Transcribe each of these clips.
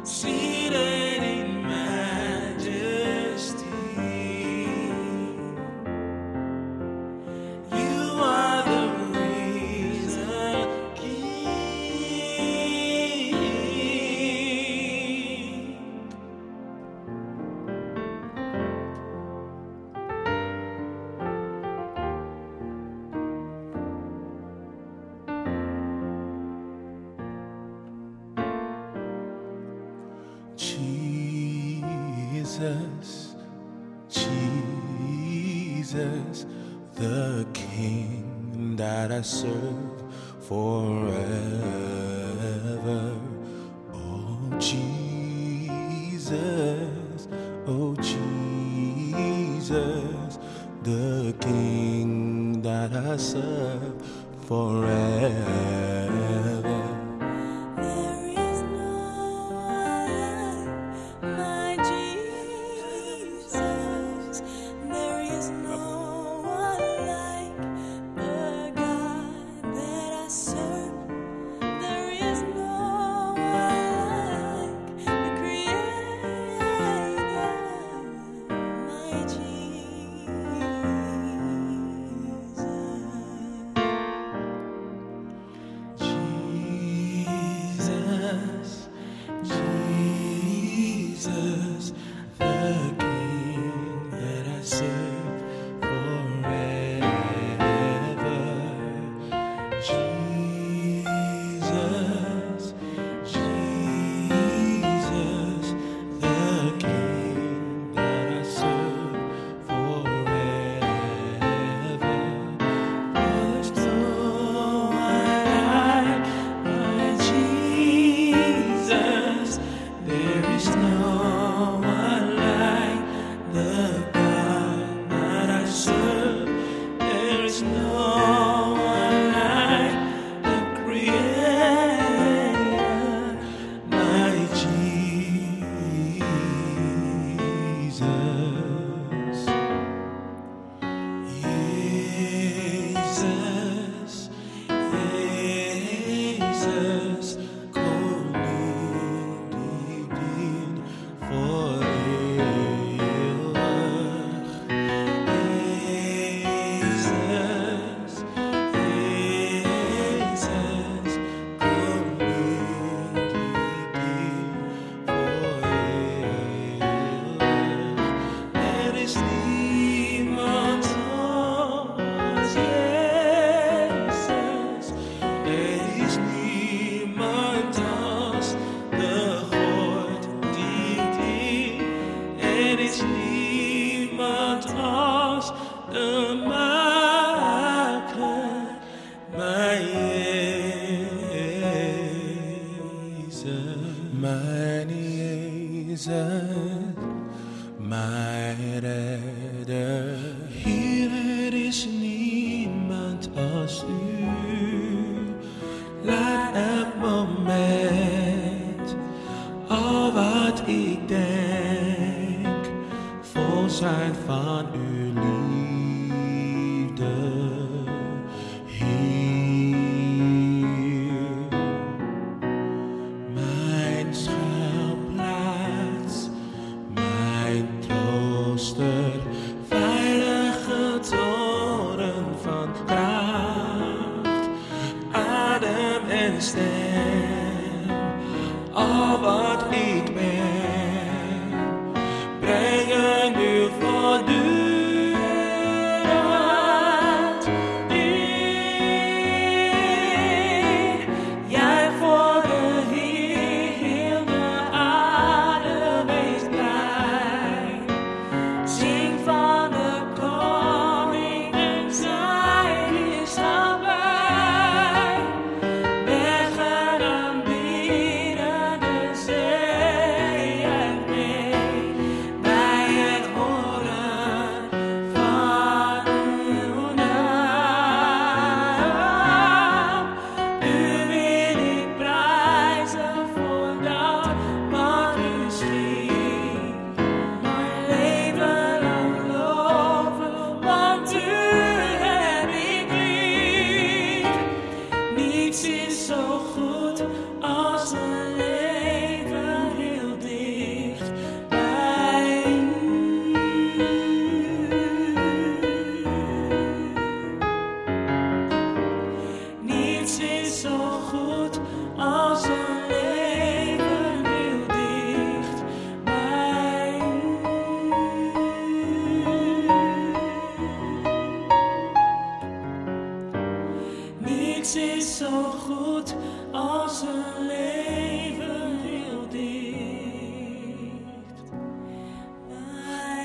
seated in majesty. You are the risen King. Jesus, Jesus, the King that I serve forever. Oh Jesus, the King that I serve forever. Jesus, the King that I serve forever. Jesus, the King that I serve forever. There's no one like my Jesus. There is no one like the God that I serve. There is no one like the Creator, my Jesus. Jesus, niemand als de Maker, mijn Jezus, mijn redder. Hier er is niemand als u. Laat elk moment al wat ik denk vol zijn van uw liefde. Hier, mijn schuilplaats, mijn trooster, veilige toren van kracht, adem en stem, al wat ik ben, brengen u voor u.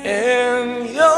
in your